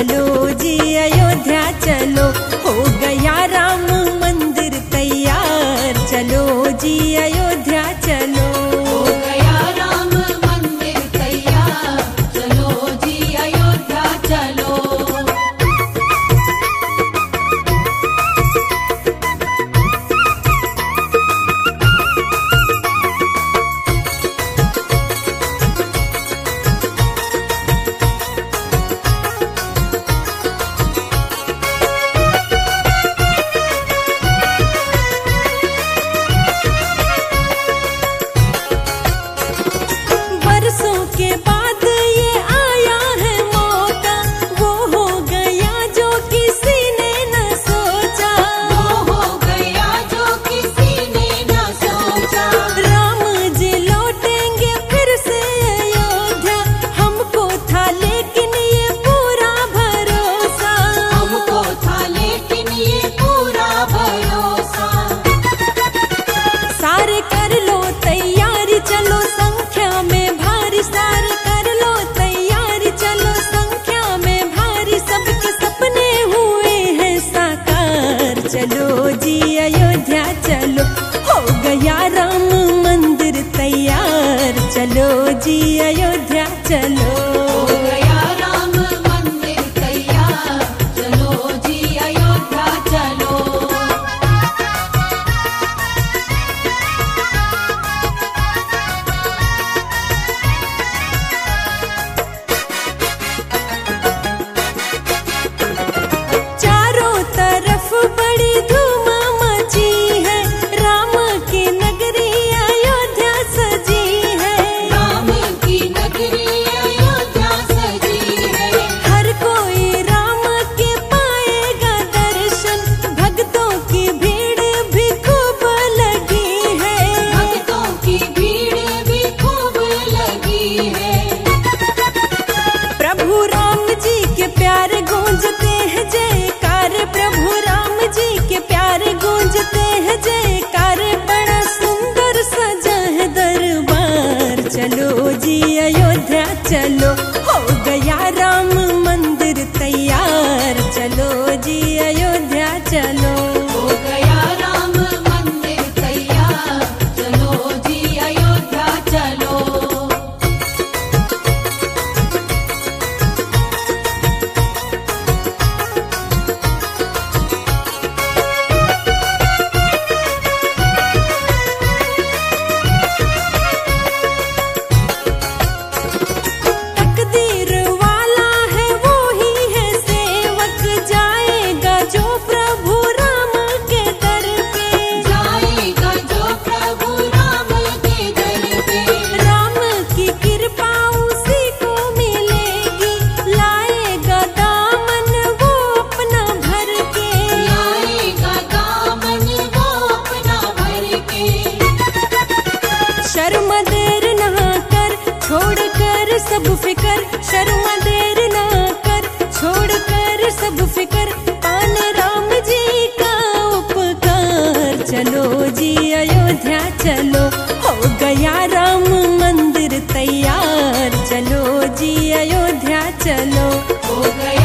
चलो जी अयोध्या चलो, हो गया राम मंदिर तैयार, चलो जी अयोध्या चलो। हो गया राम मंदिर तैयार, चलो जी अयोध्या चलो। बरसों के बाद ये आया है मौका, वो हो गया जो किसी ने न सोचा, वो हो गया जो किसी ने न सोचा। राम जी लौटेंगे फिर से अयोध्या, हमको था लेकिन ये पूरा भरोसा, हमको था लेकिन ये पूरा भरोसा। सारे कर लो तैयारी चलो संख्या में भारी, सारे कर लो तैयारी चलो संख्या में भारी, सबके सपने हुए हैं साकार, चलो जी अयोध्या चलो, हो गया राम मंदिर तैयार, चलो जी अयोध्या चलो। हो गया राम मंदिर तैयार, चलो जी अयोध्या चलो। चारों तरफ बड़ी धूम मची है, राम की नगरी अयोध्या सजी है, राम की नगरी अयोध्या सजी है। हर कोई राम के पाएगा दर्शन, भक्तों की भीड़ भी खूब लगी है, भक्तों की भीड़ भी खूब लगी है। प्रभु राम जी के प्यारे गूंजते हैं जयकार, प्रभु राम जी के प्यारे गूंजते हैं जयकार, बड़ा सुंदर सजा है दरबार, चलो जी अयोध्या चलो, हो गया राम मंदिर तैयार, चलो जी अयोध्या चलो। हो गया राम मंदिर तैयार, चलो जी अयोध्या चलो। तकदीर वाला है वो ही है सेवक, जाएगा जो प्रभु राम के दर पे, जाएगा जो प्रभु राम के दर पे। राम की कृपा उसी को मिलेगी, लाएगा दामन वो अपना भर के, लाएगा दामन वो अपना भर के। शर्म देर ना कर छोड़ कर सब फिकर, शर्म देर ना कर छोड़ कर सब फिकर, पाने राम जी का उपकार, चलो जी अयोध्या चलो, हो गया राम मंदिर तैयार, चलो जी अयोध्या चलो। हो गया